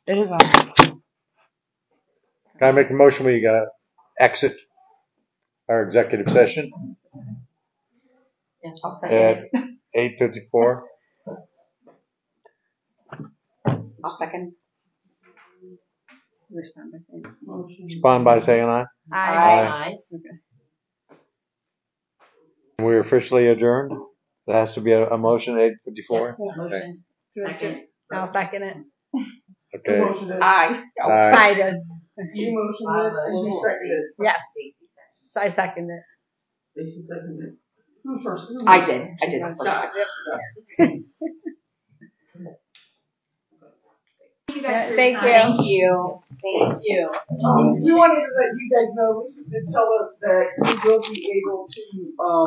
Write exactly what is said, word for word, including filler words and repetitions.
It is on. Can I make a motion? We gotta exit our executive session Yes, I'll second at it. eight fifty-four. I'll second. Respond by saying. Respond by saying aye. Aye. We're officially adjourned. There has to be a, a motion at eight fifty-four. Motion. Second. I'll second it. Okay. Aye. Aye. I did. You motioned it and you seconded it. Yes. So I second it. Stacy seconded it. Who first? Who I first? did. I did. Got it. Thank you Yeah, guys for thank your time. you. Thank you. Thank you. Um, we wanted to let you guys know, Lisa did tell us that you will be able to, um,